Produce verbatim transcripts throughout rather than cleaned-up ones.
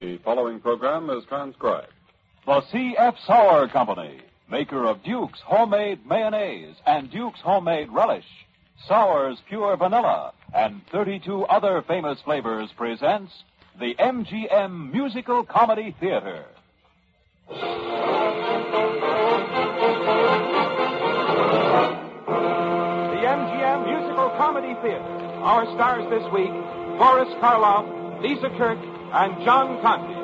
The following program is transcribed. The C F Sauer Company, maker of Duke's Homemade Mayonnaise and Duke's Homemade Relish, Sauer's Pure Vanilla, and thirty-two other famous flavors, presents the M G M Musical Comedy Theater. The M G M Musical Comedy Theater. Our stars this week, Boris Karloff, Lisa Kirk, and John Conte.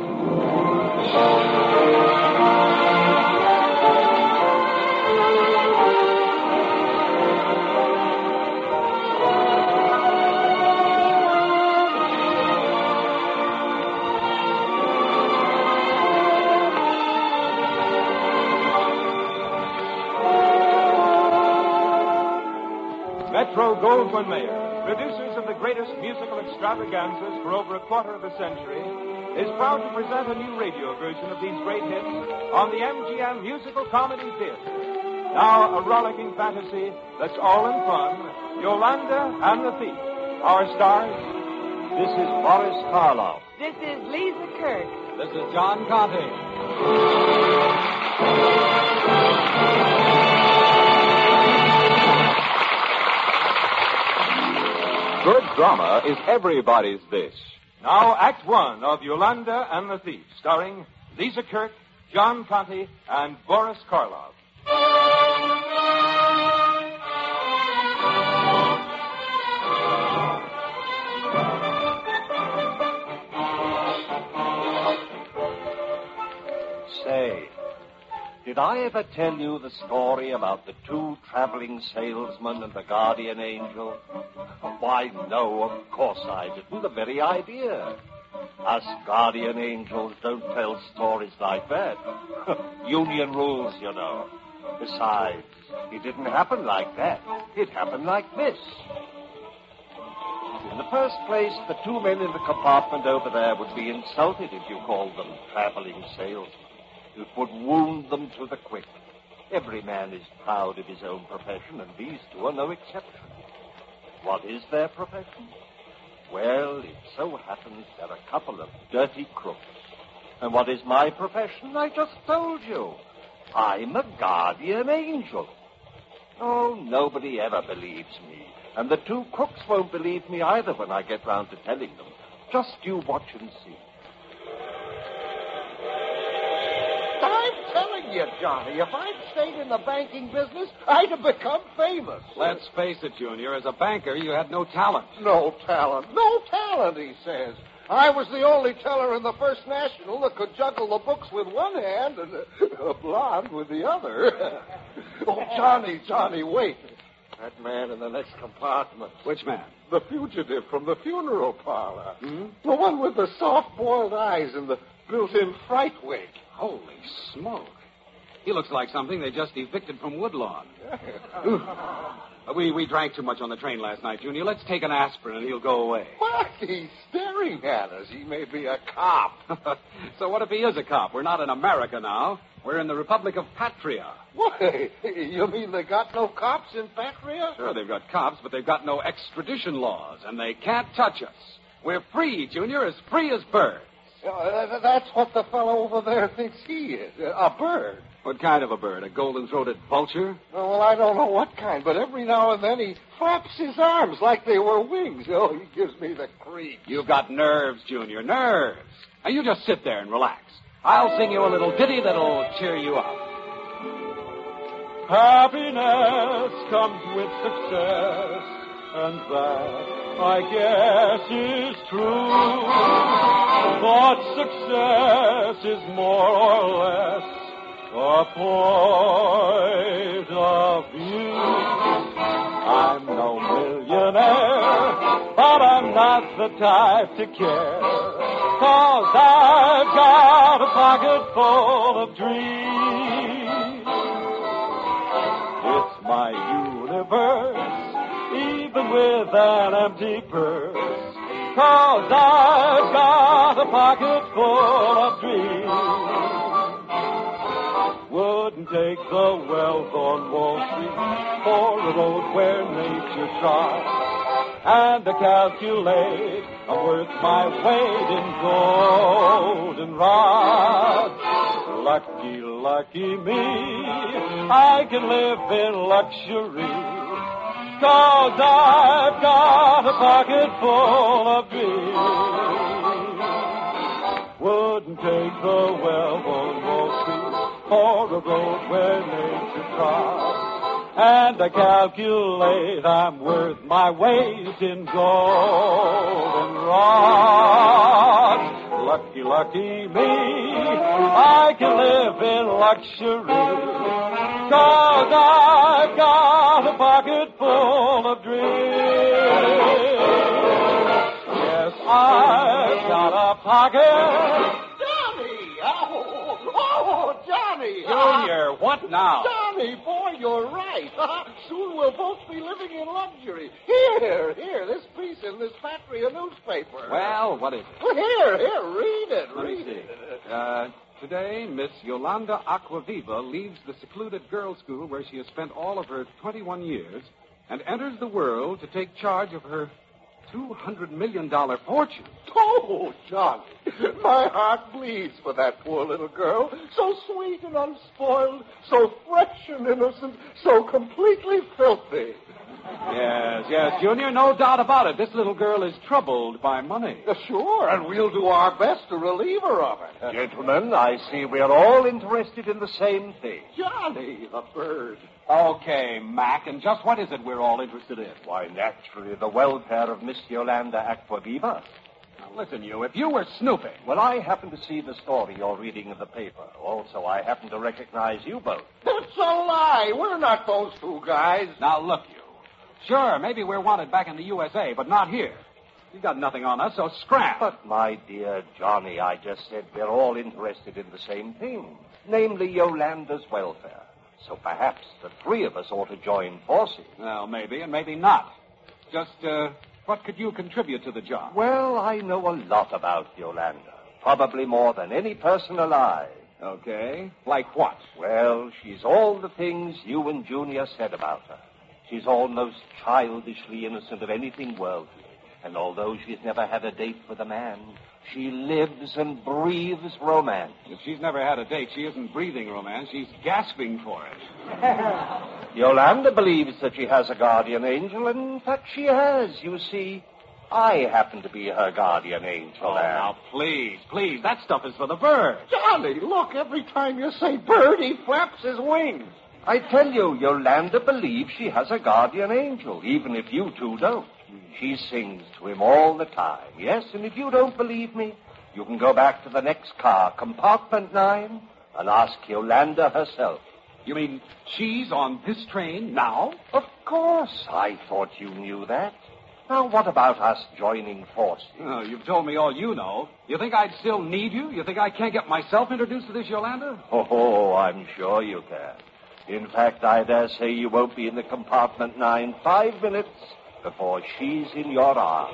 Metro-Goldwyn-Mayer, producers of the greatest musical extravaganzas for over a quarter of a century, is proud to present a new radio version of these great hits on the M G M Musical Comedy Theater. Now, a rollicking fantasy that's all in fun, Yolanda and the Thief. Our stars, this is Boris Karloff. This is Lisa Kirk. This is John Conte. Good drama is everybody's dish. Now, Act One of Yolanda and the Thief, starring Lisa Kirk, John Conte, and Boris Karloff. Say, did I ever tell you the story about the two traveling salesmen and the guardian angel? Why, no, of course I didn't. The very idea. Us guardian angels don't tell stories like that. Union rules, you know. Besides, it didn't happen like that. It happened like this. In the first place, the two men in the compartment over there would be insulted if you called them traveling salesmen. It would wound them to the quick. Every man is proud of his own profession, and these two are no exception. What is their profession? Well, it so happens they're a couple of dirty crooks. And what is my profession? I just told you. I'm a guardian angel. Oh, nobody ever believes me. And the two crooks won't believe me either when I get round to telling them. Just you watch and see. I'm telling you, Johnny, if I'd stayed in the banking business, I'd have become famous. Let's face it, Junior. As a banker, you had no talent. No talent. No talent, he says. I was the only teller in the First National that could juggle the books with one hand and a blonde with the other. Oh, Johnny, Johnny, wait. That man in the next compartment. Which man? The fugitive from the funeral parlor. Hmm? The one with the soft-boiled eyes and the built-in fright wig. Holy smoke. He looks like something they just evicted from Woodlawn. we we drank too much on the train last night, Junior. Let's take an aspirin and he'll go away. What? He's staring at us. He may be a cop. So what if he is a cop? We're not in America now. We're in the Republic of Patria. What? You mean they got no cops in Patria? Sure, they've got cops, but they've got no extradition laws, and they can't touch us. We're free, Junior, as free as birds. Uh, that's what the fellow over there thinks he is, a bird. What kind of a bird? A golden-throated vulture? Oh, well, I don't know what kind, but every now and then he flaps his arms like they were wings. Oh, he gives me the creeps. You've got nerves, Junior, nerves. Now, you just sit there and relax. I'll sing you a little ditty that'll cheer you up. Happiness comes with success, and that, I guess, is true. But success is more or less a point of view. I'm no millionaire, but I'm not the type to care, 'cause I've got a pocket full of dreams. It's my universe, even with an empty purse, 'cause I've got a pocket full of dreams. Wouldn't take the wealth on Wall Street for a road where nature tries, and to calculate I'm worth my weight in gold. lucky, lucky me. I can live in luxury, 'cause I've got a pocket full of dreams. Wouldn't take the wealth on Wall Street for a road where nature trod. And I calculate I'm worth my weight in goldenrod. Lucky, lucky me, I can live in luxury, 'cause I've got a pocket full of dreams. Yes, I've got a pocket. Johnny! Oh, oh, Johnny! Junior, what now? Johnny, boy, you're right. Soon we'll both be living in luxury. Here, here, this piece in this factory of newspaper. Well, what is it? Well, here, here, read it, Let me read see. it. Uh, today, Miss Yolanda Aquaviva leaves the secluded girls' school where she has spent all of her twenty-one years and enters the world to take charge of her two hundred million dollars fortune. Oh, Johnny, my heart bleeds for that poor little girl. So sweet and unspoiled, so fresh and innocent, so completely filthy. Yes, yes, Junior, no doubt about it. This little girl is troubled by money. Uh, sure, and we'll do our best to relieve her of it. Gentlemen, I see we're all interested in the same thing. Johnny, the bird. Okay, Mac, and just what is it we're all interested in? Why, naturally, the welfare of Miss Yolanda Aquaviva. Now, listen, you, if you were snooping... Well, I happen to see the story you're reading in the paper. Also, I happen to recognize you both. It's a lie. We're not those two guys. Now, look, you. Sure, maybe we're wanted back in the U S A, but not here. You've got nothing on us, so scram. But, my dear Johnny, I just said we're all interested in the same thing, namely Yolanda's welfare. So perhaps the three of us ought to join forces. Well, maybe, and maybe not. Just, uh, what could you contribute to the job? Well, I know a lot about Yolanda. Probably more than any person alive. Okay. Like what? Well, she's all the things you and Junior said about her. She's almost childishly innocent of anything worldly. And although she's never had a date with a man, she lives and breathes romance. If she's never had a date, she isn't breathing romance. She's gasping for it. Yolanda believes that she has a guardian angel, and in fact she has. You see, I happen to be her guardian angel. Oh, and... now, please, please. That stuff is for the birds. Johnny, look, every time you say bird, he flaps his wings. I tell you, Yolanda believes she has a guardian angel, even if you two don't. She sings to him all the time. Yes, and if you don't believe me, you can go back to the next car, compartment nine, and ask Yolanda herself. You mean she's on this train now? Of course. I thought you knew that. Now, what about us joining forces? Oh, you've told me all you know. You think I'd still need you? You think I can't get myself introduced to this Yolanda? Oh, I'm sure you can. In fact, I dare say you won't be in the compartment nine five minutes before she's in your arms.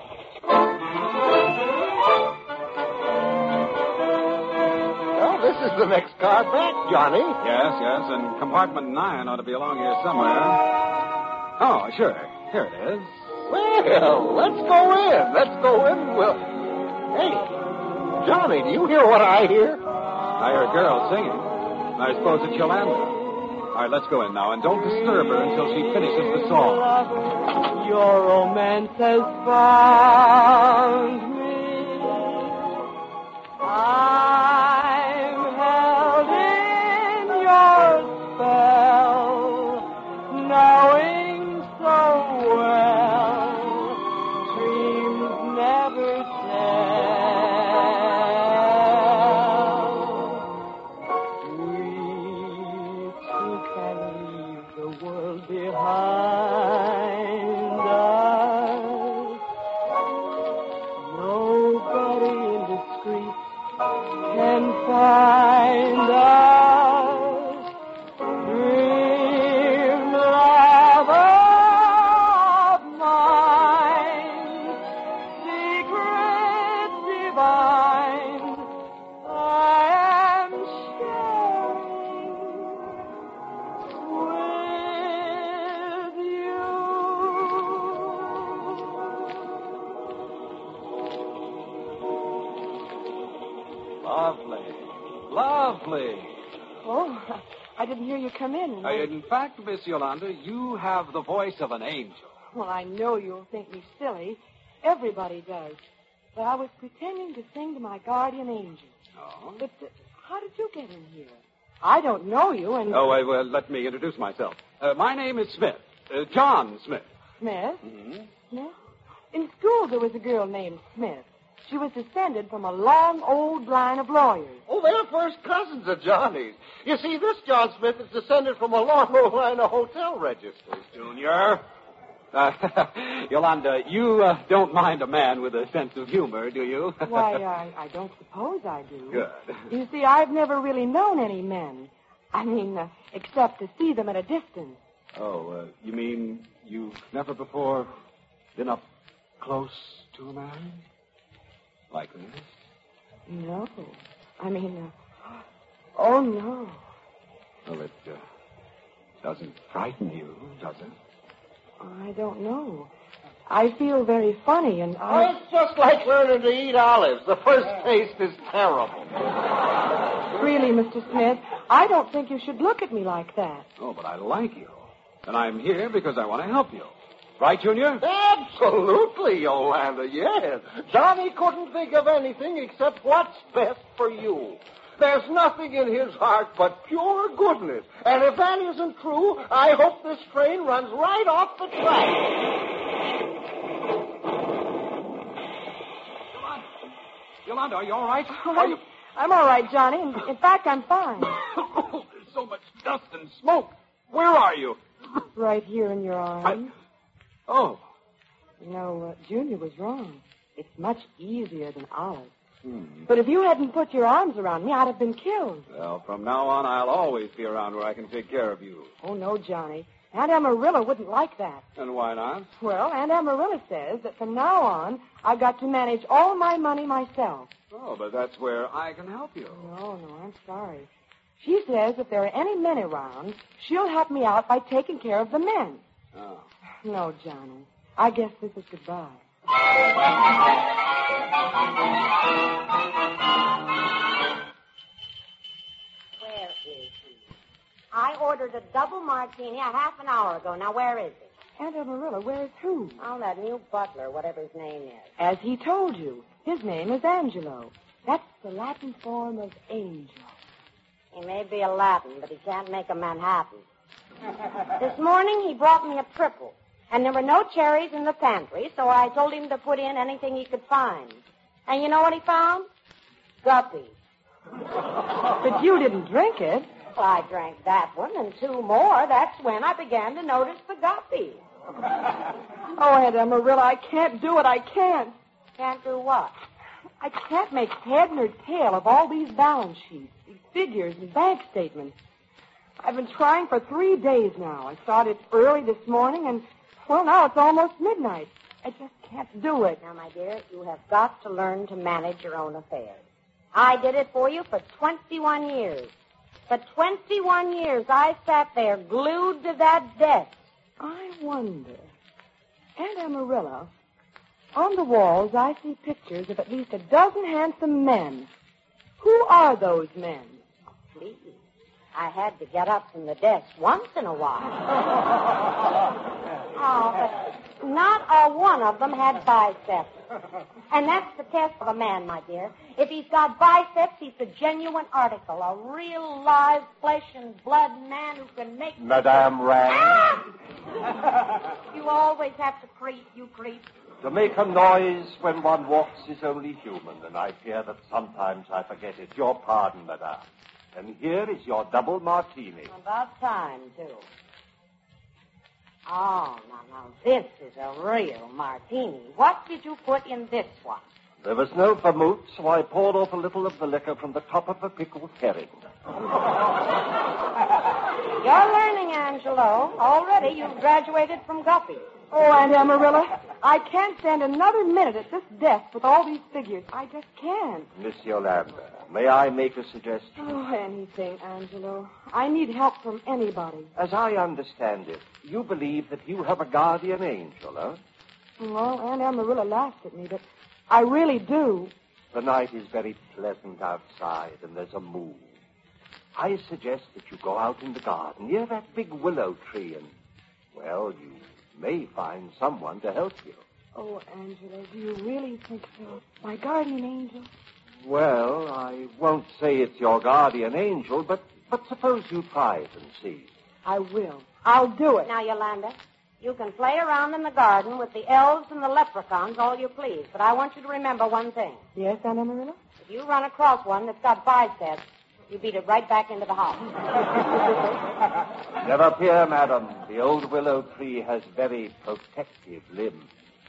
Well, this is the next car back, Johnny. Yes, yes, and compartment nine ought to be along here somewhere. Oh, sure. Here it is. Well, let's go in. Let's go in. Well, hey, Johnny, do you hear what I hear? I hear a girl singing. I suppose it's Yolanda. All right, let's go in now, and don't disturb her until she finishes the song. Your romance has found me. I'm held in your spell, knowing so well, dreams never tell. We two can leave the world behind us. Nobody in the street can find us. Dream lover of mine, secret divine, I am sharing with you. Lovely. Lovely. Oh, I didn't hear you come in. Uh, in fact, Miss Yolanda, you have the voice of an angel. Well, I know you'll think me silly. Everybody does. But I was pretending to sing to my guardian angel. Oh? But uh, how did you get in here? I don't know you, and... Oh, uh, well, let me introduce myself. Uh, my name is Smith. Uh, John Smith. Smith? Mm-hmm. Smith? In school, there was a girl named Smith. She was descended from a long, old line of lawyers. Oh, they're first cousins of Johnny's. You see, this John Smith is descended from a long old line of hotel registers. Junior. Uh, Yolanda, you uh, don't mind a man with a sense of humor, do you? Why, I, I don't suppose I do. Good. You see, I've never really known any men. I mean, uh, except to see them at a distance. Oh, uh, you mean you've never before been up close to a man? Like this? No. I mean, uh, oh, no. Well, it uh, doesn't frighten you, does it? I don't know. I feel very funny, and Oh, I... it's just like learning to eat olives. The first taste is terrible. Really, Mister Smith, I don't think you should look at me like that. Oh, but I like you. And I'm here because I want to help you. Right, Junior? Absolutely, Yolanda, yes. Johnny couldn't think of anything except what's best for you. There's nothing in his heart but pure goodness. And if that isn't true, I hope this train runs right off the track. Yolanda, Yolanda, are you all right? Oh, Are you... I'm all right, Johnny. In, in fact, I'm fine. There's so much dust and smoke. Where are you? Right here in your arms. I... Oh. You know, uh, Junior was wrong. It's much easier than Olive. Hmm. But if you hadn't put your arms around me, I'd have been killed. Well, from now on, I'll always be around where I can take care of you. Oh, no, Johnny. Aunt Amarilla wouldn't like that. And why not? Well, Aunt Amarilla says that from now on, I've got to manage all my money myself. Oh, but that's where I can help you. No, no, I'm sorry. She says if there are any men around, she'll help me out by taking care of the men. Oh. No, Johnny. I guess this is goodbye. Where is he? I ordered a double martini a half an hour ago. Now, where is he? Aunt Amarilla, where's who? Oh, that new butler, whatever his name is. As he told you, his name is Angelo. That's the Latin form of angel. He may be a Latin, but he can't make a Manhattan. This morning he brought me a triple, and there were no cherries in the pantry, so I told him to put in anything he could find. And you know what he found? Guppy. But you didn't drink it. Well, I drank that one and two more. That's when I began to notice the guppy. Oh, Aunt Amarilla, I can't do it. I can't. Can't do what? I can't make head nor tail of all these balance sheets, these figures and bank statements. I've been trying for three days now. I started early this morning, and, well, now it's almost midnight. I just can't do it. Now, my dear, you have got to learn to manage your own affairs. I did it for you for twenty-one years. For twenty-one years, I sat there glued to that desk. I wonder. Aunt Amarilla, on the walls I see pictures of at least a dozen handsome men. Who are those men? Please. I had to get up from the desk once in a while. Oh, but not a one of them had biceps. And that's the test of a man, my dear. If he's got biceps, he's a genuine article, a real live flesh and blood man who can make... Madame Rand. Ah! You always have to creep, you creep. To make a noise when one walks is only human, and I fear that sometimes I forget it. Your pardon, madame. And here is your double martini. About time, too. Oh, now, now, this is a real martini. What did you put in this one? There was no vermouth, so I poured off a little of the liquor from the top of a pickled herring. You're learning, Angelo. Already you've graduated from Guppy. Oh, Aunt Amarilla, I can't stand another minute at this desk with all these figures. I just can't. Miss Yolanda, may I make a suggestion? Oh, anything, Angelo. I need help from anybody. As I understand it, you believe that you have a guardian angel, huh? Well, Aunt Amarilla laughed at me, but I really do. The night is very pleasant outside, and there's a moon. I suggest that you go out in the garden near that big willow tree and, well, you may find someone to help you. Oh, Angelo, do you really think so? My guardian angel? Well, I won't say it's your guardian angel, but, but suppose you try it and see. I will. I'll do it. Now, Yolanda, you can play around in the garden with the elves and the leprechauns all you please, but I want you to remember one thing. Yes, Aunt Amarilla? If you run across one that's got biceps, you beat it right back into the house. Never fear, madam. The old willow tree has very protective limbs.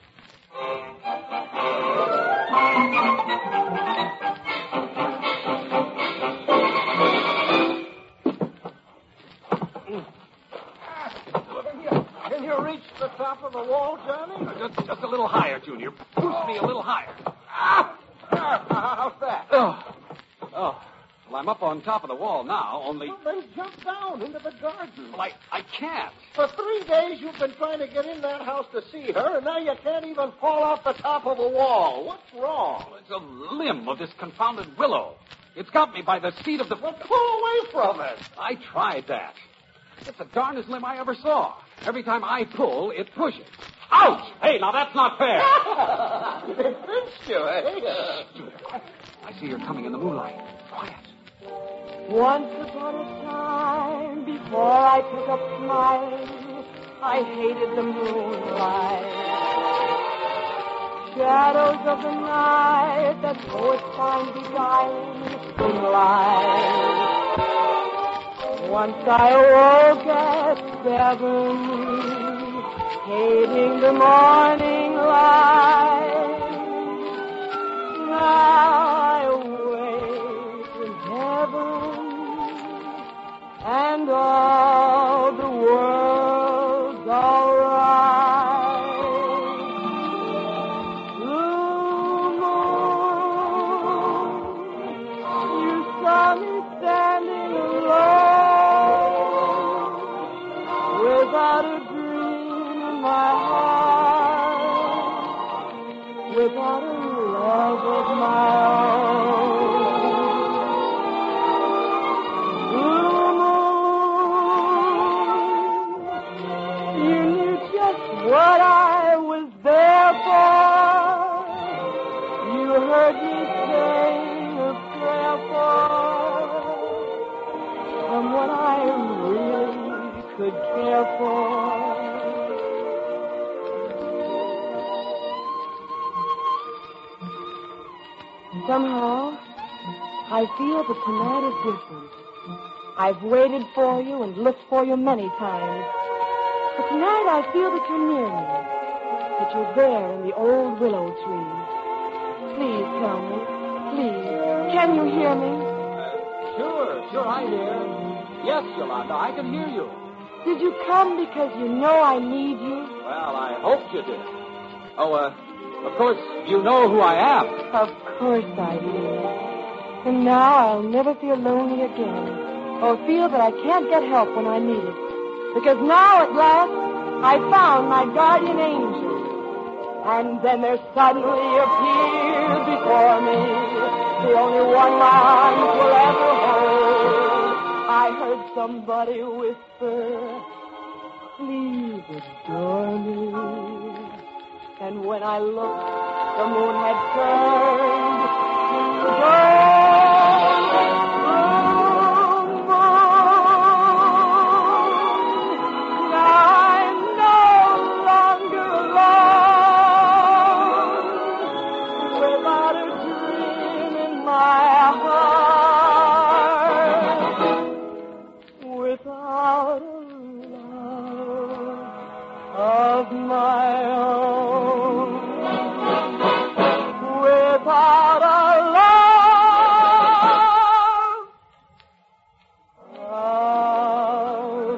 Can you reach the top of the wall, Johnny? Just, just a little higher, Junior. Push me a little higher. Ah! Ah, how's that? Oh. Oh. Well, I'm up on top of the wall now, only... Well, then jump down into the garden. Well, I, I can't. For three days you've been trying to get in that house to see her, and now you can't even fall off the top of a wall. What's wrong? It's a limb of this confounded willow. It's got me by the seat of the... Well, pull away from it. I tried that. It's the darnest limb I ever saw. Every time I pull, it pushes. Ouch! Hey, now that's not fair. It pinched you, eh? I see her coming in the moonlight. Quiet. Once upon a time, before I took up smiling, I hated the moonlight. Shadows of the night that poets find beguiling in light. Once I awoke at seven, hating the morning light. Now I awake in heaven, and all the world's all right. Blue moon, you saw me standing alone, without a dream in my heart, without a love of my own. Blue moon, you knew just what I was there for. You heard me saying a prayer for someone I really could care for. Somehow, I feel that tonight is different. I've waited for you and looked for you many times. But tonight I feel that you're near me, that you're there in the old willow tree. Please tell me, please, can you hear me? Sure, sure, I hear. Yes, Yolanda, I can hear you. Did you come because you know I need you? Well, I hoped you did. Oh, uh, of course, you know who I am. Of course I do. And now I'll never feel lonely again, or feel that I can't get help when I need it. Because now, at last, I found my guardian angel. And then there suddenly appeared before me the only one my arms will ever hold. I heard somebody whisper, please adore me. And when I looked, the moon had turned to gold. Blue moon, now I'm no longer alone, without a dream in my heart, without a love of my own. Without a love of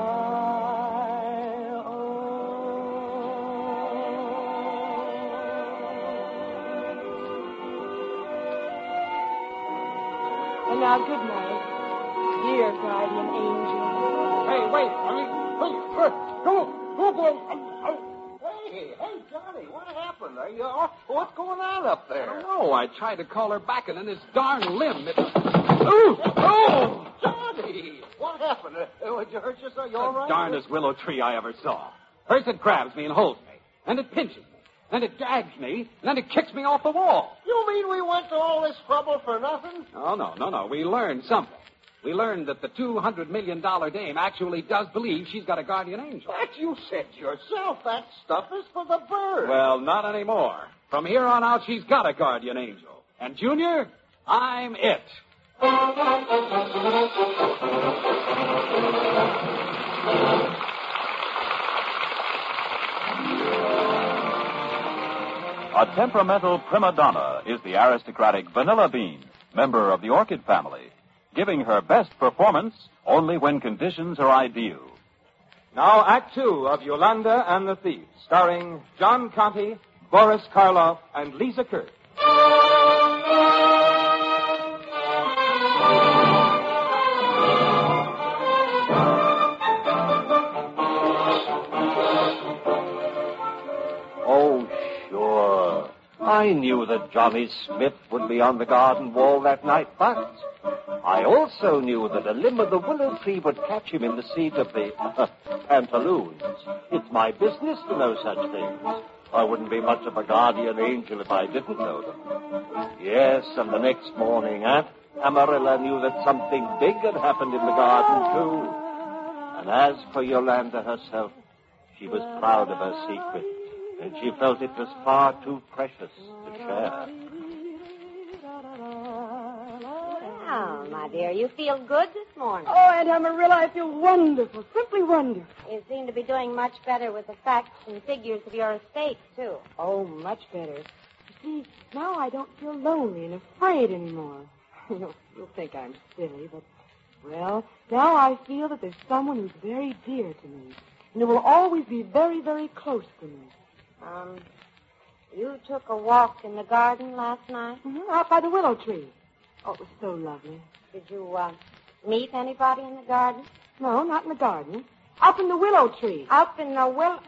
my own. And now, good night, dear guardian angel. Hey, wait. I mean, wait. Go, go, go. Hey, hey, Johnny, what happened? Are you off? What's going on up there? I don't know. I tried to call her back, and then this darn limb. It... Ooh! Oh! Johnny, what happened? Uh, did you hurt yourself? You all right? The darndest willow tree I ever saw. First it grabs me and holds me. Then it pinches me. Then it gags me. And then it kicks me off the wall. You mean we went to all this trouble for nothing? Oh, no, no, no. We learned something. We learned that the two hundred million dollars dame actually does believe she's got a guardian angel. But you said yourself that stuff is for the birds. Well, not anymore. From here on out, she's got a guardian angel. And, Junior, I'm it. A temperamental prima donna is the aristocratic Vanilla Bean, member of the orchid family, giving her best performance only when conditions are ideal. Now, Act Two of Yolanda and the Thieves, starring John Conte, Boris Karloff, and Lisa Kirk. Oh, sure. I knew that Johnny Smith would be on the garden wall that night, but I also knew that a limb of the willow tree would catch him in the seat of the uh, pantaloons. It's my business to know such things. I wouldn't be much of a guardian angel if I didn't know them. Yes, and the next morning, Aunt Amarilla knew that something big had happened in the garden, too. And as for Yolanda herself, she was proud of her secret, and she felt it was far too precious to share. Oh, my dear, you feel good this morning. Oh, Aunt Amarilla, I feel wonderful, simply wonderful. You seem to be doing much better with the facts and figures of your estate, too. Oh, much better. You see, now I don't feel lonely and afraid anymore. You'll, you'll think I'm silly, but, well, now I feel that there's someone who's very dear to me, and who will always be very, very close to me. Um, you took a walk in the garden last night? Mm-hmm, out by the willow tree. Oh, it was so lovely. Did you, uh, meet anybody in the garden? No, not in the garden. Up in the willow tree. Up in the willow...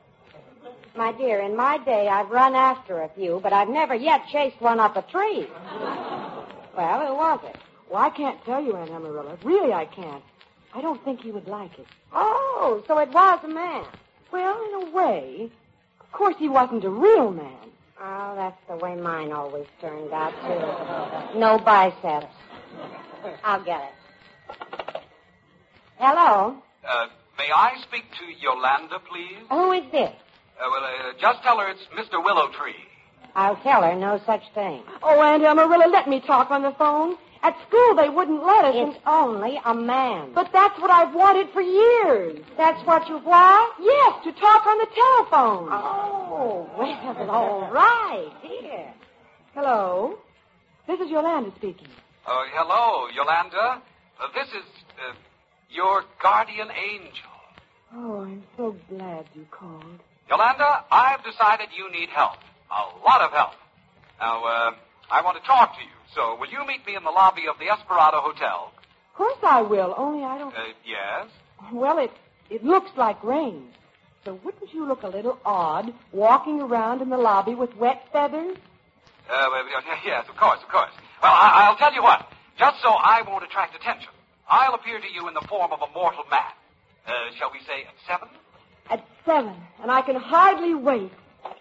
My dear, in my day, I've run after a few, but I've never yet chased one up a tree. Well, who was it? Well, I can't tell you, Aunt Amarilla. Really, I can't. I don't think he would like it. Oh, so it was a man. Well, in a way. Of course, he wasn't a real man. Oh, that's the way mine always turned out, too. No biceps. I'll get it. Hello? Uh, may I speak to Yolanda, please? Who is this? Uh, well, uh, just tell her it's Mister Willow Tree. I'll tell her no such thing. Oh, Aunt Amarilla, let me talk on the phone. At school, they wouldn't let us. It's and... only a man. But that's what I've wanted for years. That's what you want? Yes, to talk on the telephone. Oh, well, all right. Here. Hello. This is Yolanda speaking. Uh, hello, Yolanda. Uh, this is uh, your guardian angel. Oh, I'm so glad you called. Yolanda, I've decided you need help. A lot of help. Now, uh, I want to talk to you, so will you meet me in the lobby of the Esperado Hotel? Of course I will, only I don't... Uh, yes? Well, it, it looks like rain. So wouldn't you look a little odd walking around in the lobby with wet feathers? Uh, well, yes, of course, of course. Well, I- I'll tell you what. Just so I won't attract attention, I'll appear to you in the form of a mortal man. Uh, shall we say at seven? At seven, and I can hardly wait.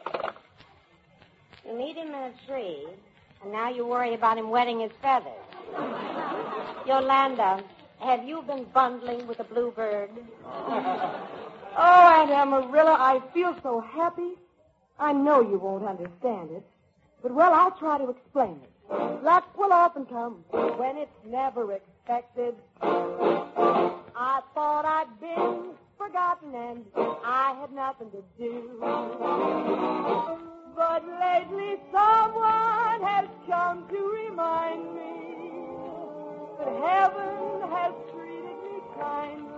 You meet him in a tree, and now you worry about him wetting his feathers. Yolanda, have you been bundling with a bluebird? Oh, Aunt Amarilla, I feel so happy. I know you won't understand it. But, well, I'll try to explain it. Luck will often come when it's never expected. I thought I'd been forgotten and I had nothing to do. But lately someone has come to remind me that heaven has treated me kindly.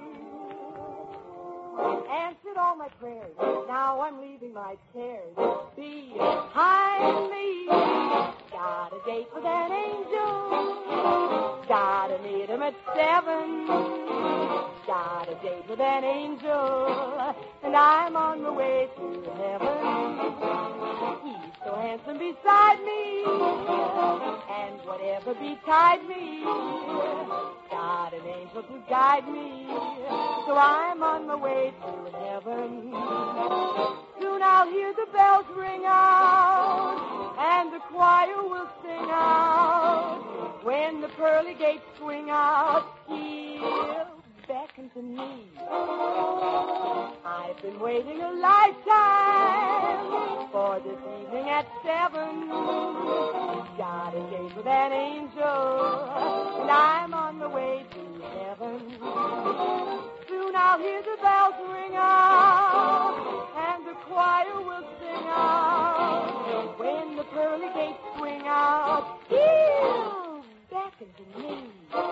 Answered all my prayers. Now I'm leaving my cares behind me. Got a date with an angel. Gotta meet him at seven. Got a date with an angel. And I'm on the way to heaven. He's so handsome beside me, and whatever betide me, got an angel to guide me, so I'm on my way to heaven. Soon I'll hear the bells ring out, and the choir will sing out. When the pearly gates swing out, he'll beckon to me. I've been waiting a lifetime for this evening at seven. Got a date with an angel, and I'm on the way to heaven. Soon I'll hear the bells ring out, and the choir will sing out. When the pearly gates swing out, he'll beckon to me.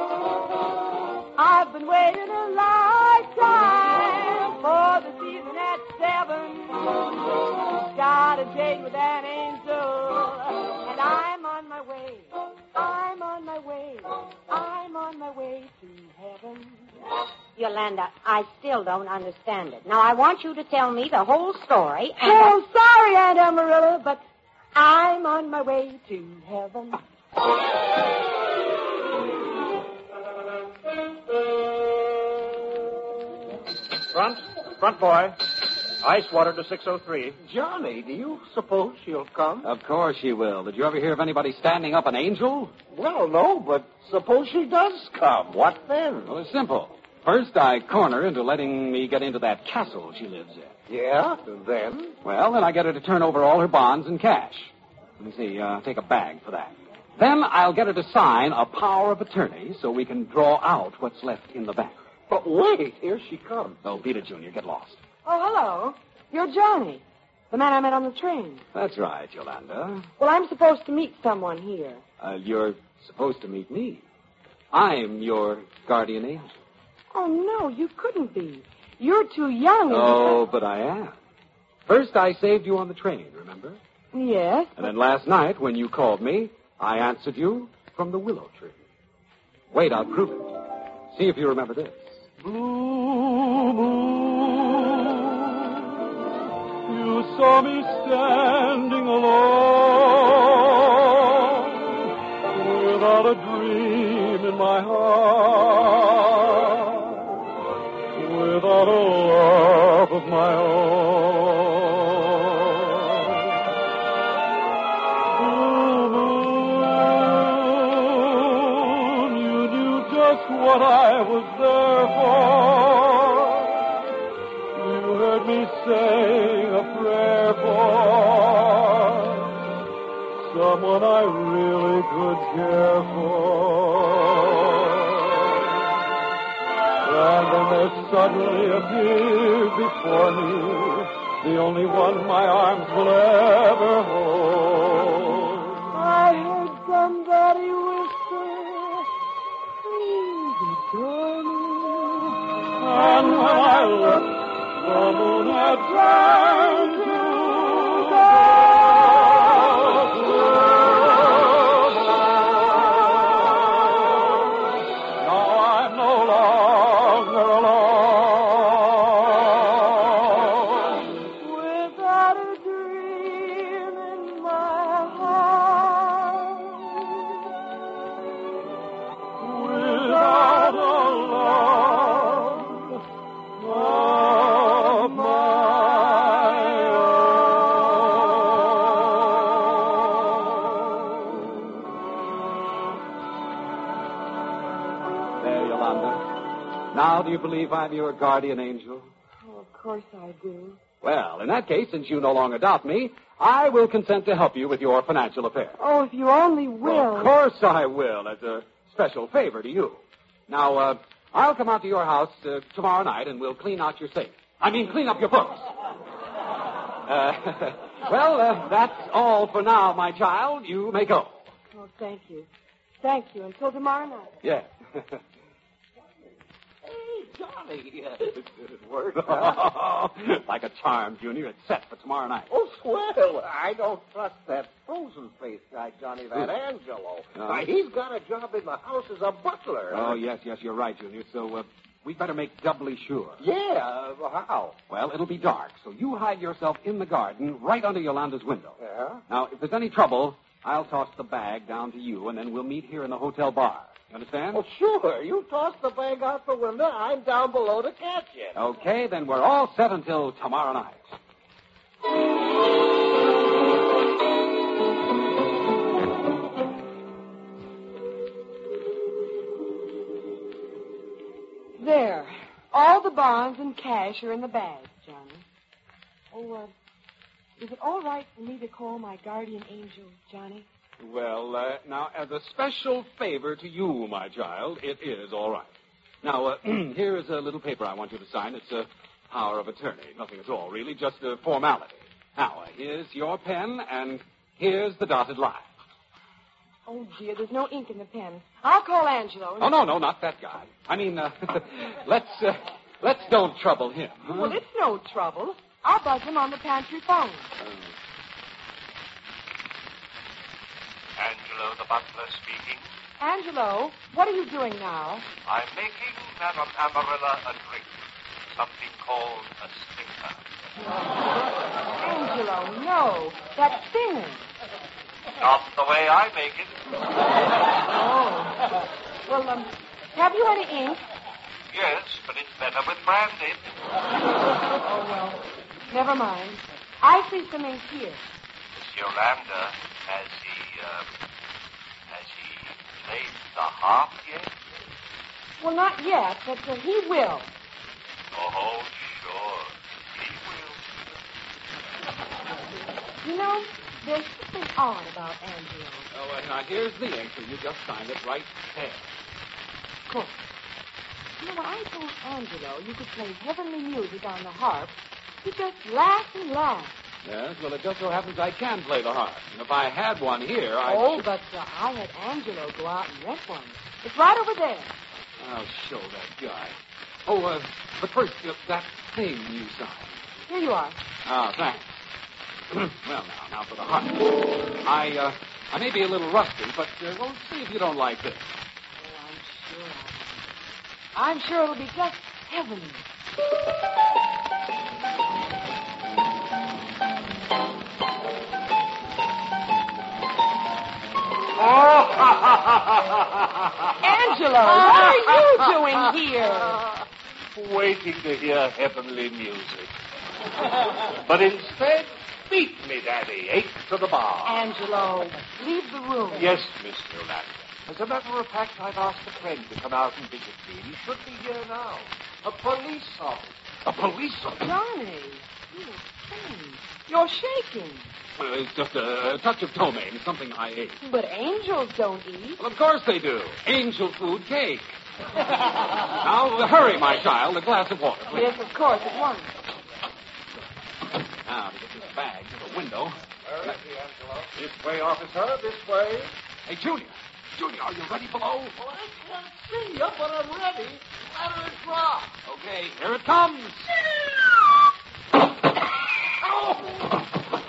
I've been waiting a lifetime for the season at seven. Got a date with an angel, and I'm on my way. I'm on my way. I'm on my way to heaven. Yolanda, I still don't understand it. Now, I want you to tell me the whole story. And Oh, sorry, Aunt Amarilla, but I'm on my way to heaven. Front, front boy. Ice water to six oh three. Johnny, do you suppose she'll come? Of course she will. Did you ever hear of anybody standing up an angel? Well, no, but suppose she does come. What then? Well, it's simple. First, I corner her into letting me get into that castle she lives in. Yeah, and then? Well, then I get her to turn over all her bonds and cash. Let me see, uh, take a bag for that. Then I'll get her to sign a power of attorney so we can draw out what's left in the bank. But wait, here she comes. Oh, Peter Junior, get lost. Oh, hello. You're Johnny, the man I met on the train. That's right, Yolanda. Well, I'm supposed to meet someone here. Uh, you're supposed to meet me. I'm your guardian angel. Oh, no, you couldn't be. You're too young. And Oh, but I am. First, I saved you on the train, remember? Yes. And then last night, when you called me, I answered you from the willow tree. Wait, I'll prove it. See if you remember this. Blue moon, you saw me standing alone, without a dream in my heart, without a love of my own. Blue moon, you knew just what I was there for. You heard me saying a prayer for someone I really could care for. And then there suddenly appeared before me the only one my arms will ever hold. I heard somebody whisper, please adore me. And when I looked, the moon had turned to gold. Now I'm no longer alone. Without a dream in my heart. Without a love of my own. There, Yolanda. Now, do you believe I'm your guardian angel? Oh, of course I do. Well, in that case, since you no longer doubt me, I will consent to help you with your financial affairs. Oh, if you only will. Well, of course I will, as a special favor to you. Now, uh, I'll come out to your house uh, tomorrow night, and we'll clean out your safe. I mean, clean up your books. Uh, well, uh, that's all for now, my child. You may go. Oh, thank you. Thank you. Until tomorrow night. Yes. Hey, Johnny, uh, it worked. Like a charm, Junior. It's set for tomorrow night. Oh, swell. I don't trust that frozen-faced guy, Johnny, that Angelo. No. Why, he's got a job in the house as a butler. Oh, yes, yes, you're right, Junior. So, uh, we'd better make doubly sure. Yeah, uh, how? Well, it'll be dark, so you hide yourself in the garden right under Yolanda's window. Yeah? Now, if there's any trouble, I'll toss the bag down to you, and then we'll meet here in the hotel bar. You understand? Oh, sure. You toss the bag out the window. I'm down below to catch it. Okay, then we're all set until tomorrow night. There. All the bonds and cash are in the bag, Johnny. Oh, uh, is it all right for me to call my guardian angel Johnny? Well, uh, now, as a special favor to you, my child, it is all right. Now, uh, here is a little paper I want you to sign. It's a power of attorney. Nothing at all, really, just a formality. Now, uh, here's your pen, and here's the dotted line. Oh, dear, there's no ink in the pen. I'll call Angelo. And... Oh, no, no, not that guy. I mean, uh, let's, uh, let's don't trouble him. Huh? Well, it's no trouble. I'll buzz him on the pantry phone. Uh, Angelo, the butler speaking. Angelo, what are you doing now? I'm making Madame Amarilla a drink. Something called a stinker. Angelo, no. That's singing. Not the way I make it. Oh. Well, um, have you any ink? Yes, but it's better with brandy. Oh, well, never mind. I see some ink here. Miss Yolanda, has he, uh, has he played the harp yet? Well, not yet, but uh, he will. Oh, sure. He will. You know, there's something odd about Angelo. Oh, uh, now, here's the ink, and you just signed it right there. Of course. You know, when I told Angelo you could play heavenly music on the harp, he just laughed and laughed. Yes, well, it just so happens I can play the harp. And if I had one here, I... Oh, but uh, I had Angelo go out and rent one. It's right over there. I'll show that guy. Oh, uh, but first, uh, that thing you signed. Here you are. Oh, thanks. Well, now, now for the harp. I, uh, I may be a little rusty, but, uh, well, see if you don't like this. Oh, I'm sure I will. I'm sure it'll be just heavenly. Angelo, what are you doing here? Waiting to hear heavenly music. But instead, beat me, Daddy. Eight to the bar. Angelo, leave the room. Yes, Miss Yolanda. As a matter of fact, I've asked a friend to come out and visit me. He should be here now. A police officer. A police officer? Johnny, you strange. You're shaking. Well, it's just a, a touch of ptomaine, something I ate. But angels don't eat. Well, of course they do. Angel food cake. Now, hurry, my child. A glass of water, please. Yes, of course, at once. Now, to get this bag to the window. Where is he, Angelo? This way, officer. This way. Hey, Junior. Junior, are you ready below? Well, I can't see you, but I'm ready. Let her drop. Okay, here it comes. Oh!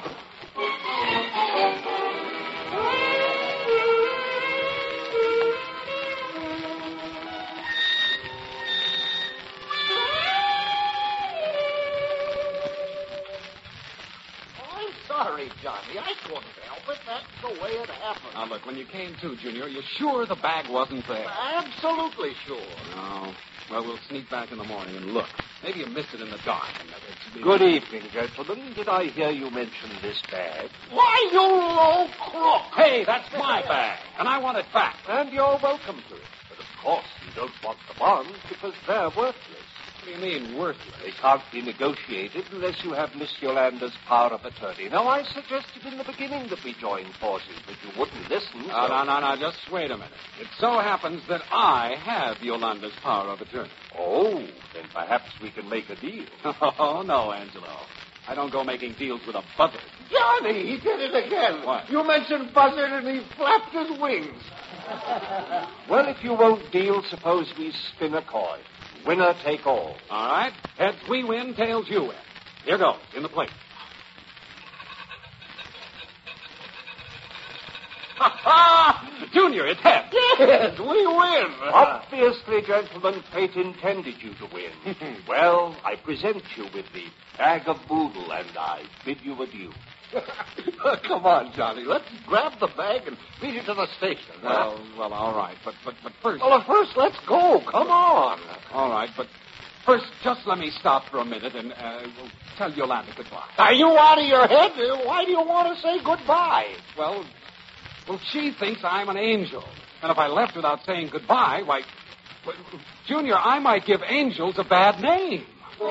Sorry, Johnny. I couldn't help it. That's the way it happened. Now, look, when you came to, Junior, you're sure the bag wasn't there? Absolutely sure. No. Well, we'll sneak back in the morning and look. Maybe you missed it in the dark. And it's... Good evening, gentlemen. Did I hear you mention this bag? Why, you low crook! Hey, that's my bag, and I want it back. And you're welcome to it. But, of course, you don't want the bonds because they're worthless. What do you mean, worthless? They can't be negotiated unless you have Miss Yolanda's power of attorney. Now, I suggested in the beginning that we join forces, but you wouldn't listen. No, so... no, no, no, just wait a minute. It so happens that I have Yolanda's power of attorney. Oh, then perhaps we can make a deal. Oh, no, Angelo. I don't go making deals with a buzzard. Johnny, he did it again. What? You mentioned buzzard and he flapped his wings. Well, if you won't deal, suppose we spin a coin. Winner take all. All right. Heads we win, tails you win. Here goes, in the plate. Ha ha! Junior, it's heads. Yes, we win. Obviously, gentlemen, fate intended you to win. Well, I present you with the bag of boodle, and I bid you adieu. Come on, Johnny. Let's grab the bag and beat it to the station. huh? Well, well, all right. But, but, but first... Well, first, let's go. Come on. All right, but first, just let me stop for a minute and uh, we'll tell Yolanda goodbye. Are you out of your head? Why do you want to say goodbye? Well, well, she thinks I'm an angel. And if I left without saying goodbye, why... well, Junior, I might give angels a bad name.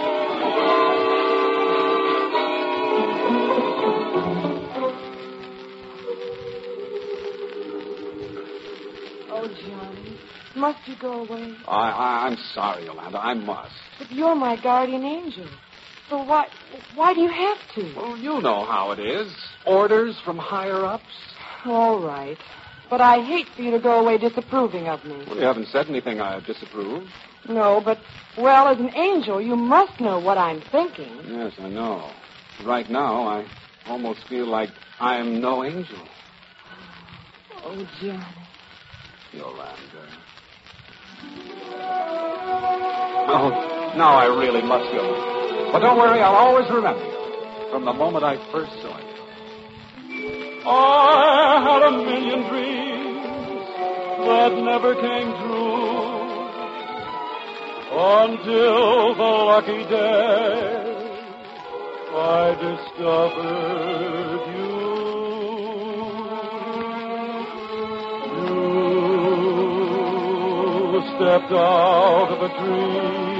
Oh, Johnny, must you go away? I, I, I'm sorry, Yolanda. I must. But you're my guardian angel. So why, why do you have to? Well, you know how it is. Orders from higher-ups. All right. But I hate for you to go away disapproving of me. Well, you haven't said anything I disapprove. No, but, well, as an angel, you must know what I'm thinking. Yes, I know. Right now, I almost feel like I'm no angel. Oh, Johnny. Yolanda. Oh, now I really must go. But don't worry, I'll always remember you from the moment I first saw you. I had a million dreams that never came true until the lucky day I discovered you. You stepped out of a dream.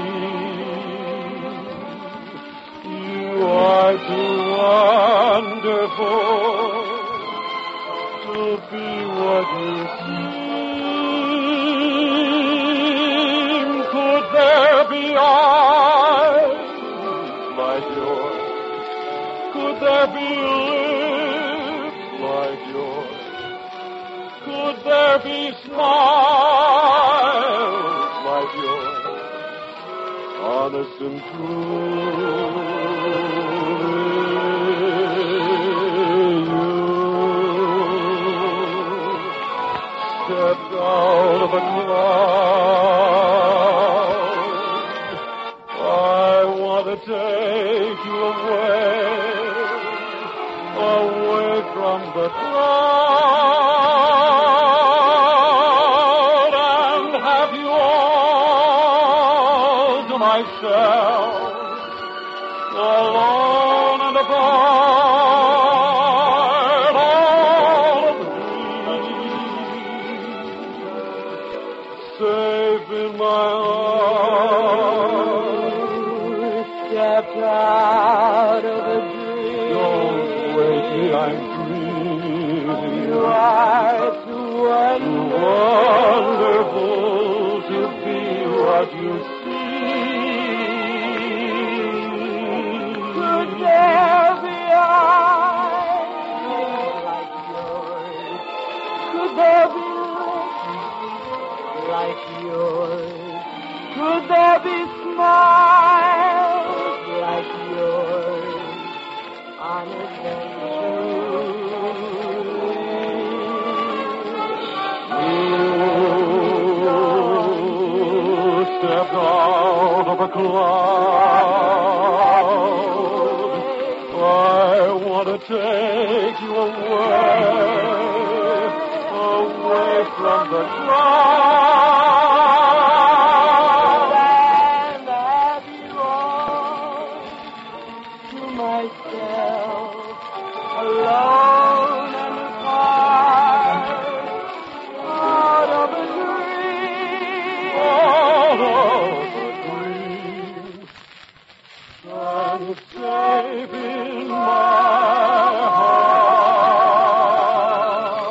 You are too wonderful to be what you seem. Could there be eyes like yours? Could there be lips like yours? Could there be smiles like yours? Honest and true. Stepped out of a cloud. I want to take you away, away from the crowd, and have you all to myself, alone and apart. Safe in my arms, stepped out of a dream. Don't wake me, I'm dreaming. You are too wonderful to be what you seem. Could there be eyes like yours? Could there be like yours? Could there be smiles like yours? Honest and true. You stepped out of a cloud. I want to take you away, away from the crowd, and have you all to myself, alone and apart, out of a dream, out of a dream, and safe in my heart.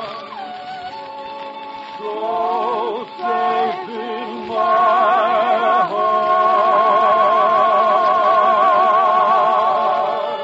So safe in my heart.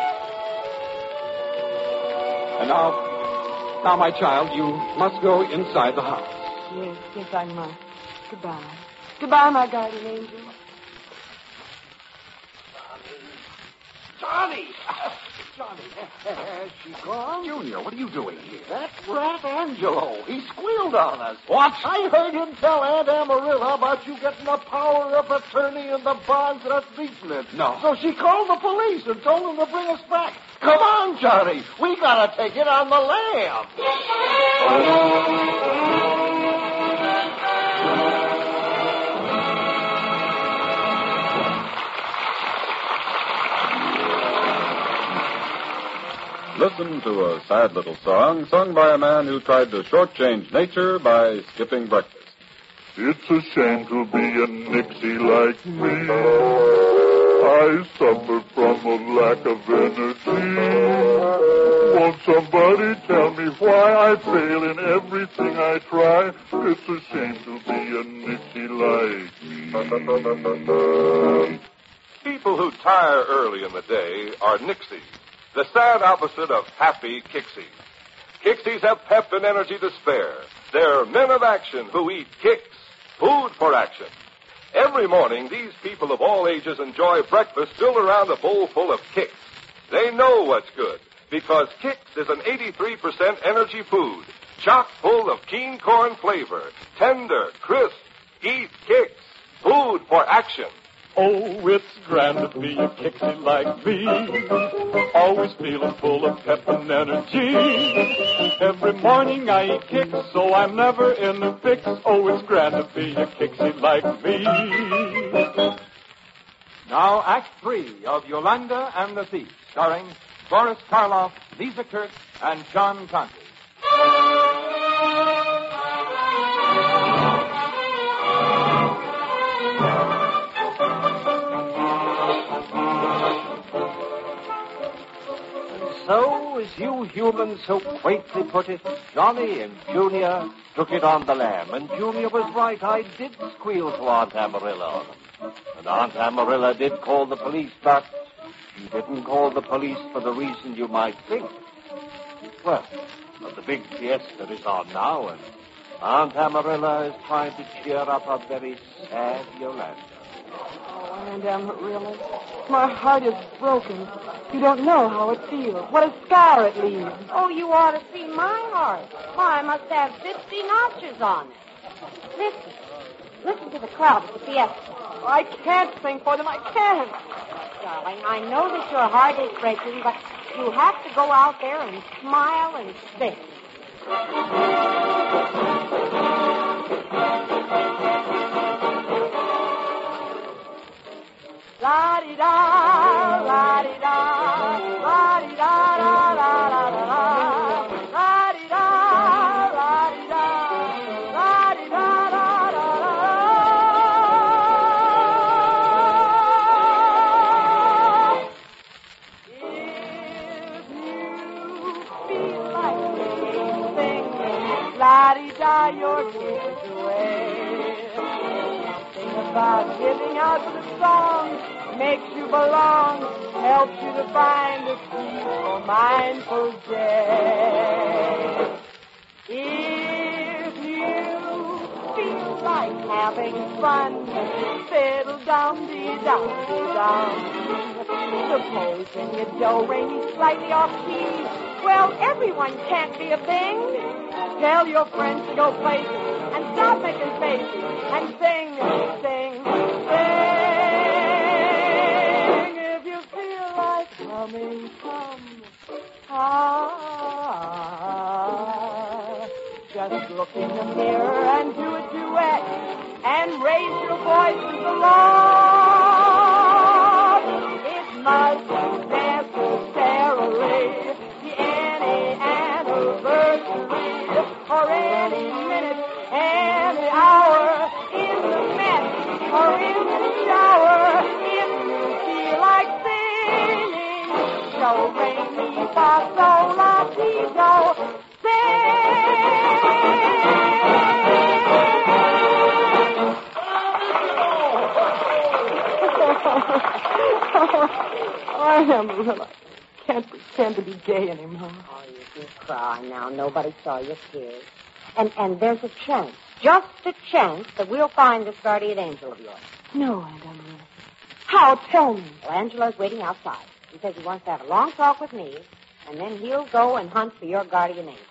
And now, now, my child, you must go inside the house. Yes, yes, I must. Goodbye. Goodbye, my guardian angel. Johnny! Johnny, has she gone? Junior, what are you doing here? That rat Angelo. He squealed on us. What? I heard him tell Aunt Amarilla about you getting the power of attorney and the bonds and us beating it. No. So she called the police and told them to bring us back. Come on, Johnny. We gotta take it on the lam. Listen to a sad little song sung by a man who tried to shortchange nature by skipping breakfast. It's a shame to be a Nixie like me. I suffer from a lack of energy. Won't somebody tell me why I fail in everything I try? It's a shame to be a Nixie like me. People who tire early in the day are Nixies, the sad opposite of happy Kixies. Kixies have pep and energy to spare. They're men of action who eat Kix, food for action. Every morning, these people of all ages enjoy breakfast filled around a bowl full of Kix. They know what's good, because Kix is an eighty-three percent energy food, chock full of keen corn flavor, tender, crisp. Eat Kix, food for action. Oh, it's grand to be a Kixie like me. Always feeling full of pep and energy. Every morning I eat Kix, so I'm never in a fix. Oh, it's grand to be a Kixie like me. Now, Act Three of Yolanda and the Thief, starring Boris Karloff, Lisa Kirk, and John Conte. So, as you humans so quaintly put it, Johnny and Junior took it on the lam. And Junior was right. I did squeal to Aunt Amarilla on them. And Aunt Amarilla did call the police, but she didn't call the police for the reason you might think. Well, but the big fiesta is on now, and Aunt Amarilla is trying to cheer up a very sad Yolanda. Oh, Aunt Amarilla, my heart is broken. You don't know how it feels. What a scar it leaves. Oh, you ought to see my heart. Why, I must have fifty notches on it. Listen. Listen to the crowd at the fiesta. I can't sing for them. I can't. Darling, I know that your heart is breaking, but you have to go out there and smile and sing. La-di-da, la-di-da, la-di-da, la-la-la-la-la. La-di-da, la-di-da, la-di-da, la-la-la-la. If you feel like singing, la-di-da, your cares away. Something about giving out the song makes you belong, helps you to find a peaceful, mindful day. If you feel like having fun, fiddle dum dee dum dee dum. Supposing your do re mi slightly off key, well, everyone can't be a thing. Tell your friends to go places and stop making faces and sing, sing, sing. Coming, come, ah, just look in the mirror and do a duet and raise your voices aloud. It mustn't necessarily be any anniversary or any minute, any hour in the mess or in the shower. If you feel like do, re, mi, fa, sol, la, ti, do, I am real. I can't pretend to be gay anymore. Oh, you can cry now. Nobody saw your tears. And and there's a chance, just a chance, that we'll find this guardian angel of yours. No, Aunt Amarilla. How? Tell me. Well, Angela's waiting outside. He says he wants to have a long talk with me, and then he'll go and hunt for your guardian angel.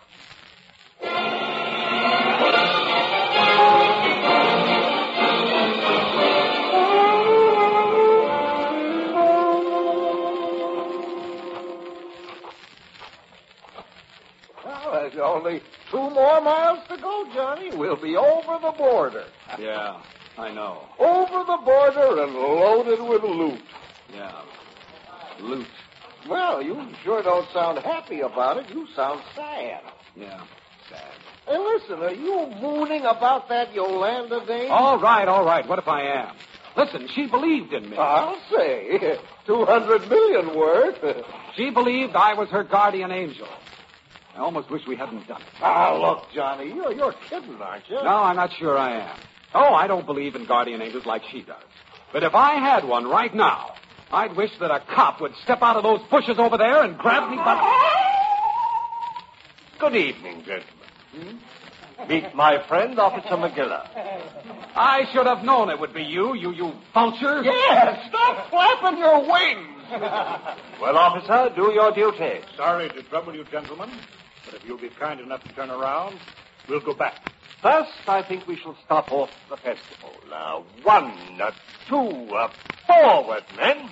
Well, there's only two more miles to go, Johnny. We'll be over the border. Yeah, I know. Over the border and loaded with loot. Yeah. Loot. Well, you sure don't sound happy about it. You sound sad. Yeah, sad. Hey, listen, are you mooning about that Yolanda dame? All right, all right. What if I am? Listen, she believed in me. I'll say. Two hundred million worth. She believed I was her guardian angel. I almost wish we hadn't done it. Ah, look, Johnny, you're, you're kidding, aren't you? No, I'm not sure I am. Oh, I don't believe in guardian angels like she does. But if I had one right now, I'd wish that a cop would step out of those bushes over there and grab me by... Good evening, gentlemen. Hmm? Meet my friend, Officer McGillis. I should have known it would be you, you, you vulture. Yeah, stop flapping your wings. Well, officer, do your duty. Sorry to trouble you, gentlemen, but if you'll be kind enough to turn around, we'll go back. First, I think we shall stop off the festival. Now, one, uh, two, uh, forward, men.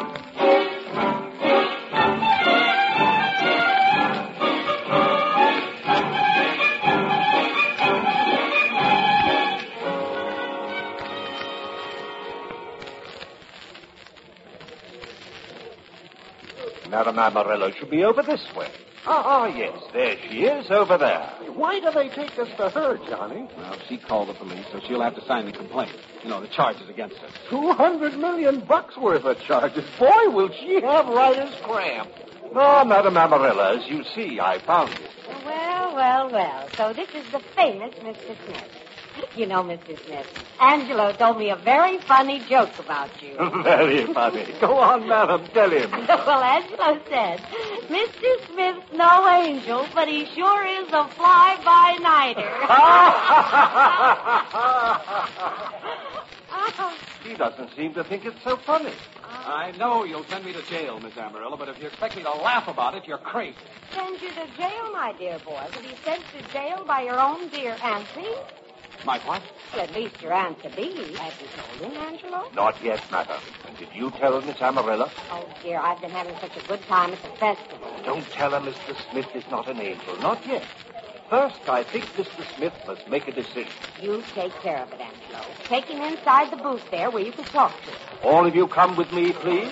Madame Amarillo should be over this way. Ah, ah, yes, there she is, over there. Why do they take us to her, Johnny? Well, she called the police, so she'll have to sign the complaint. You know, the charges against her. Two hundred million bucks worth of charges. Boy, will she have writer's cramp. No, Madame Amarillo, as you see, I found it. Well, well, well. So this is the famous Mister Smith. You know, Mister Smith, Angelo told me a very funny joke about you. Very funny. Go on, madam, tell him. Well, Angelo said, Mister Smith's no angel, but he sure is a fly-by-nighter. He doesn't seem to think it's so funny. I know you'll send me to jail, Miss Amarillo, but if you expect me to laugh about it, you're crazy. Send you to jail, my dear boy. To be sent to jail by your own dear auntie? My what? Well, at least your aunt-to-be. Have you told him, Angelo? Not yet, madam. And did you tell Miss Amarillo? Oh, dear, I've been having such a good time at the festival. Don't tell her Mister Smith is not an angel. Not yet. First, I think Mister Smith must make a decision. You take care of it, Angelo. Take him inside the booth there where you can talk to him. All of you come with me, please.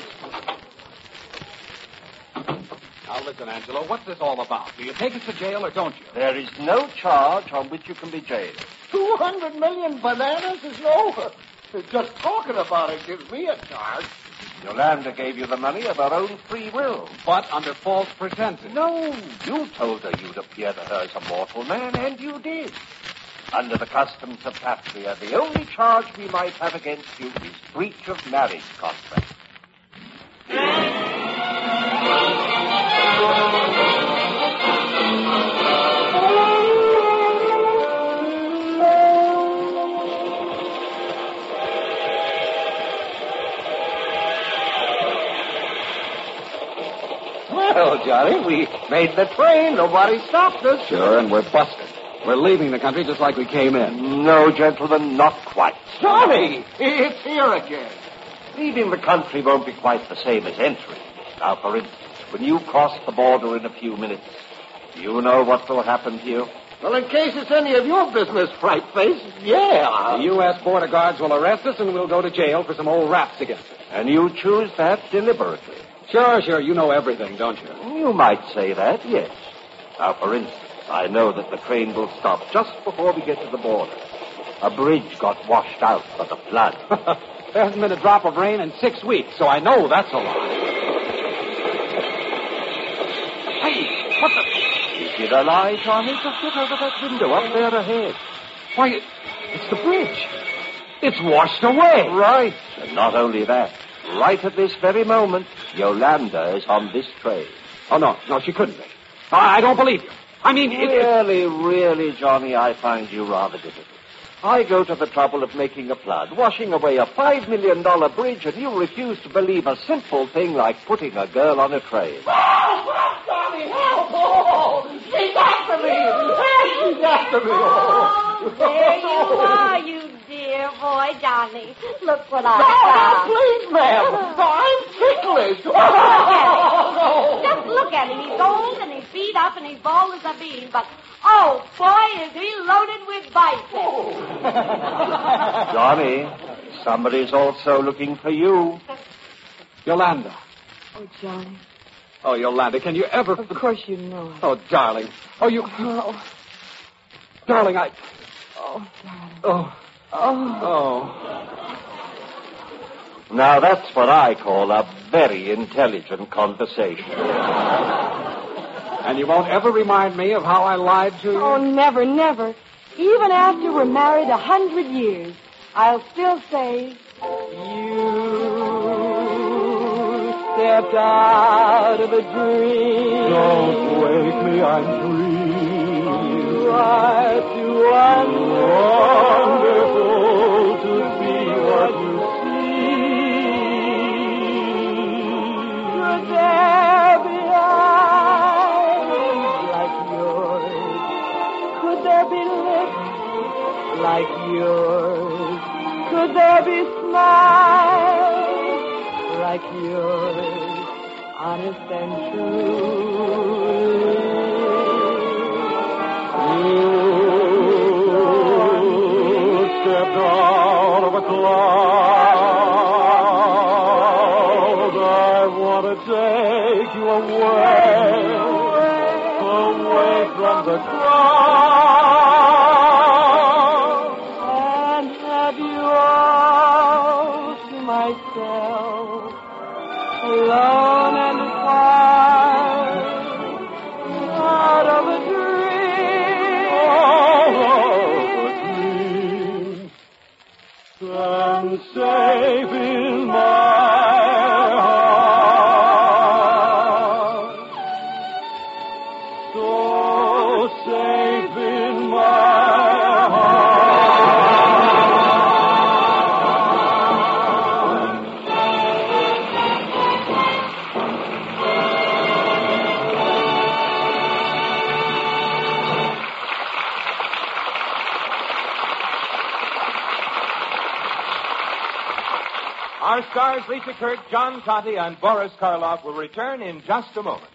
Now, listen, Angelo, what's this all about? Do you take us to jail or don't you? There is no charge on which you can be jailed. Two hundred million bananas is no... Just talking about it gives me a charge. Yolanda gave you the money of her own free will. But under false pretenses. No, you told her you'd appear to her as a mortal man, and you did. Under the customs of Patria, the only charge we might have against you is breach of marriage contract. Well, Johnny, we made the train. Nobody stopped us. Sure, and we're busted. We're leaving the country just like we came in. No, gentlemen, not quite. Johnny, it's here again. Leaving the country won't be quite the same as entering. Now, for instance, when you cross the border in a few minutes, do you know what will happen to you? Well, in case it's any of your business, fright face, yeah. The U S border guards will arrest us, and we'll go to jail for some old raps against us. And you choose that deliberately. Sure, sure. You know everything, don't you? You might say that, yes. Now, for instance, I know that the train will stop just before we get to the border. A bridge got washed out by the flood. There hasn't been a drop of rain in six weeks, so I know that's a lie. Hey, what the... Is it a lie, Johnny? Just look over that window up there ahead. Why, it, it's the bridge. It's washed away. Right. And not only that. Right at this very moment, Yolanda is on this train. Oh, no. No, she couldn't be. I don't believe you. I mean, it, Really, really, Johnny, I find you rather difficult. I go to the trouble of making a flood, washing away a five million dollar bridge, and you refuse to believe a simple thing like putting a girl on a train. Oh, Johnny, help! Oh, she's after me! Hey, she's after me! Oh, there you are, you dear boy, Johnny. Look what I No, found. no, please, ma'am. No, I'm ticklish. Just look at him. Oh, no. Just look at him. He's old and he's beat up and he's bald as a bean, but oh, boy, is he loaded with biceps. Johnny, somebody's also looking for you. Yolanda. Oh, Johnny. Oh, Yolanda, can you ever... Of course you know it. Oh, darling. Oh, you... Oh, Darling, I... oh, darling. Oh. Oh. Oh. Now, that's what I call a very intelligent conversation. And you won't ever remind me of how I lied to you? Oh, never, never. Even after we're married a hundred years, I'll still say, you stepped out of a dream. Don't wake me, I'm dreaming. What Wonderful to see what you could there be eyes like yours? Could there be lips like yours? Could there be smiles like yours? Honest and true. You stepped out of a cloud. I want to take you away, away from the crowd. And have you all to myself, alone and apart, out of a dream. And safe in my heart, so safe in my Our stars Lisa Kirk, John Conte, and Boris Karloff will return in just a moment.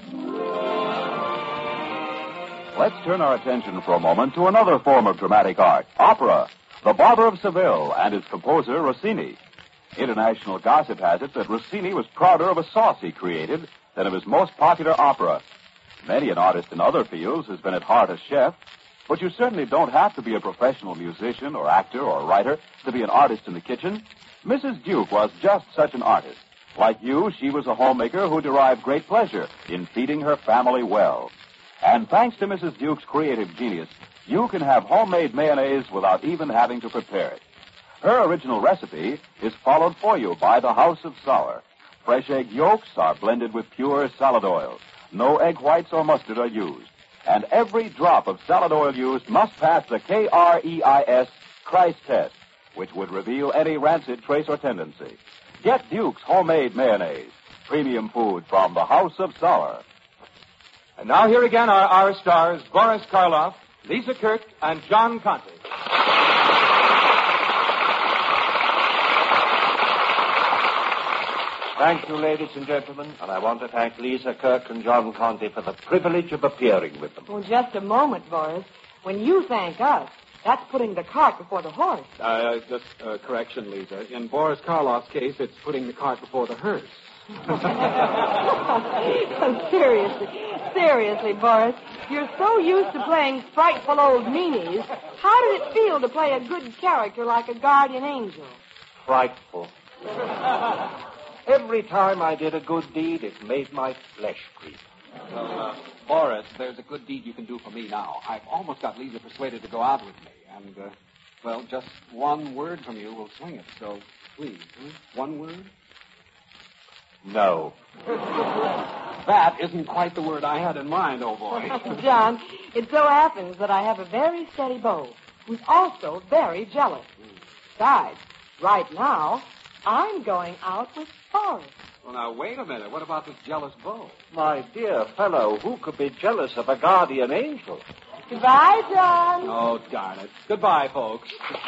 Let's turn our attention for a moment to another form of dramatic art, opera, The Barber of Seville and its composer, Rossini. International gossip has it that Rossini was prouder of a sauce he created than of his most popular opera. Many an artist in other fields has been at heart a chef, but you certainly don't have to be a professional musician or actor or writer to be an artist in the kitchen. Missus Duke was just such an artist. Like you, she was a homemaker who derived great pleasure in feeding her family well. And thanks to Missus Duke's creative genius, you can have homemade mayonnaise without even having to prepare it. Her original recipe is followed for you by the House of Sour. Fresh egg yolks are blended with pure salad oil. No egg whites or mustard are used. And every drop of salad oil used must pass the K R E I S Christ test, which would reveal any rancid trace or tendency. Get Duke's homemade mayonnaise, premium food from the House of Sour. And now here again are our stars, Boris Karloff, Lisa Kirk, and John Conte. Thank you, ladies and gentlemen, and I want to thank Lisa Kirk and John Conte for the privilege of appearing with them. Oh, just a moment, Boris. When you thank us, that's putting the cart before the horse. Uh, just uh, correction, Lisa. In Boris Karloff's case, it's putting the cart before the hearse. seriously, seriously, Boris. You're so used to playing frightful old meanies. How did it feel to play a good character like a guardian angel? Frightful. Every time I did a good deed, it made my flesh creep. Well, uh, Boris, there's a good deed you can do for me now. I've almost got Lisa persuaded to go out with me. And, uh, well, just one word from you will swing it. So, please, huh? One word? No. That isn't quite the word I had in mind, oh boy. John, it so happens that I have a very steady bow. who's also very jealous. Besides, right now, I'm going out with Forrest. Well, now, wait a minute. What about this jealous beau? My dear fellow, who could be jealous of a guardian angel? Goodbye, John. Oh, darn it. Goodbye, folks.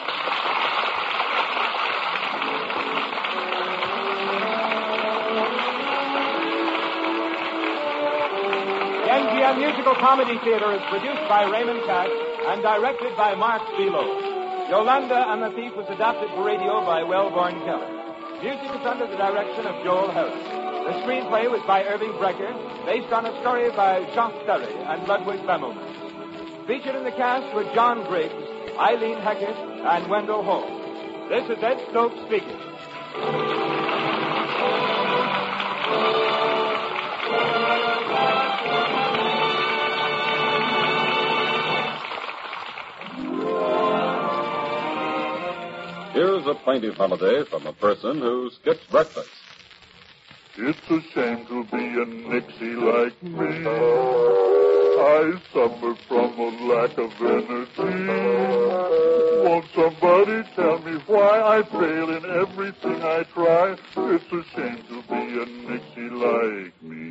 The M G M Musical Comedy Theater is produced by Raymond Cash and directed by Mark Spilo. Yolanda and the Thief was adapted for radio by Wellborn Keller. Music is under the direction of Joel Harris. The screenplay was by Irving Brecker, based on a story by Jacques Ferry and Ludwig Bemelman. Featured in the cast were John Briggs, Eileen Heckert, and Wendell Holmes. This is Ed Stokes speaking. Here's a plaintive holiday from a person who skips breakfast. It's a shame to be a Nixie like me. I suffer from a lack of energy. Won't somebody tell me why I fail in everything I try? It's a shame to be a Nixie like me.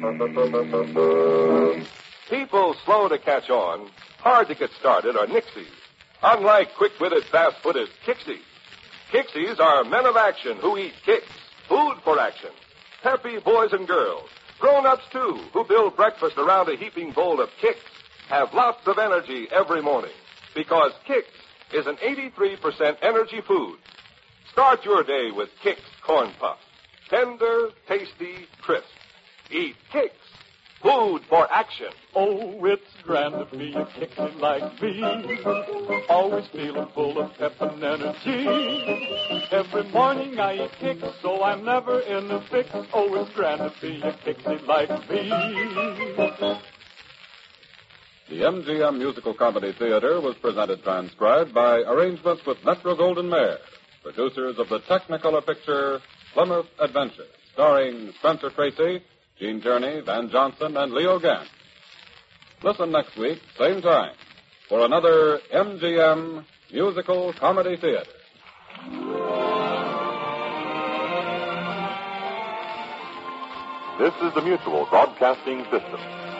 People slow to catch on, hard to get started are Nixies. Unlike quick-witted, fast-footed Kixies. Kixies are men of action who eat kicks, food for action. Peppy boys and girls, grown-ups too, who build breakfast around a heaping bowl of kicks, have lots of energy every morning. Because Kix is an eighty-three percent energy food. Start your day with Kix Corn Puffs. Tender, tasty, crisp. Eat Kix. Food for action. Oh, it's grand to be a Kixie like me. Always feeling full of pep and energy. Every morning I eat Kix, so I'm never in a fix. Oh, it's grand to be a Kixie like me. The M G M Musical Comedy Theater was presented transcribed by arrangements with Metro-Goldwyn-Mayer, producers of the Technicolor picture Plymouth Adventure, starring Spencer Tracy, Gene Tierney, Van Johnson, and Leo Gant. Listen next week, same time, for another M G M Musical Comedy Theater. This is the Mutual Broadcasting System.